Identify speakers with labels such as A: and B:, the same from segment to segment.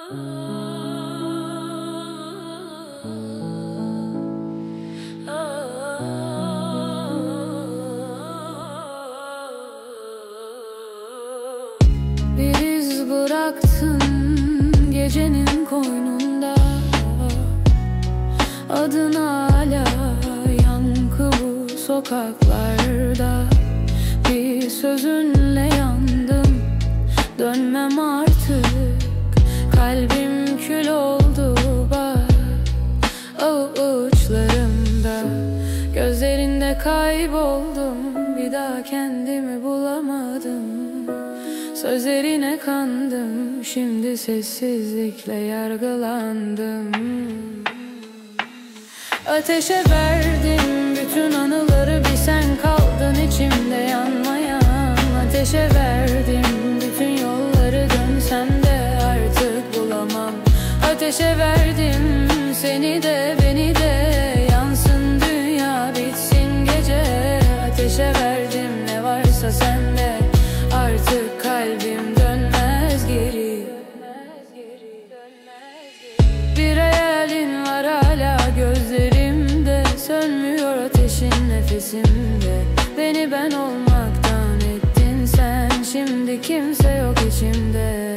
A: Bir iz bıraktın gecenin koynunda, adın hala yankı bu sokaklarda. Bir sözünle yandım, dönmem artık. Kalbim kül oldu bak avuçlarımda. Gözlerinde kayboldum, bir daha kendimi bulamadım. Sözlerine kandım, şimdi sessizlikle yargılandım. Ateşe verdim bütün anıları, bir sen kaldın içimde yanmayan. Ateşe verdim bütün yolları, dönsem de artık bulamam. Ateşe verdim seni de beni de, yansın dünya bitsin gece. Ateşe verdim ne varsa sende, artık kalbim dönmez geri. Bir hayalin var hala gözlerimde, sönmüyor ateşin nefesimde. Beni ben olmaktan ettin sen, şimdi kimse yok içimde.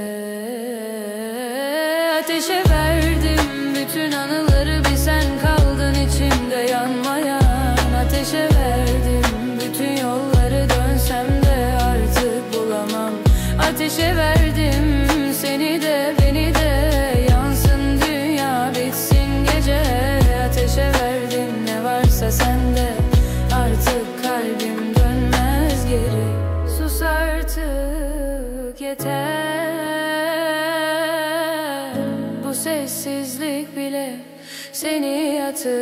A: Ateşe verdim bütün anıları, bir sen kaldın içimde yanmayan. Ateşe verdim bütün yolları, dönsem de artık bulamam. Ateşe verdim seni de beni de, yansın dünya bitsin gece. Ateşe verdim ne varsa sende, artık kalbim dönmez geri. Sus artık yeter, bu sessizlik bile seni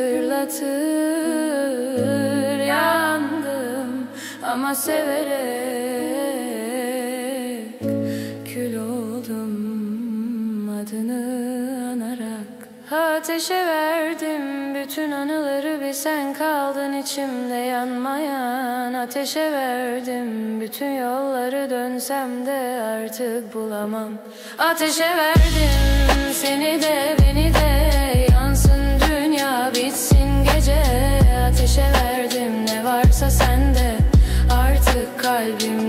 A: hatırlatır. Yandım ama severek, kül oldum adını anarak. Ateşe verdim bütün anıları, bir sen kaldın içimde yanmayan. Ateşe verdim bütün yolları, dönsem de artık bulamam. Ateşe verdim seni de beni de, yansın dünya bitsin gece. Ateşe verdim ne varsa sende, artık kalbim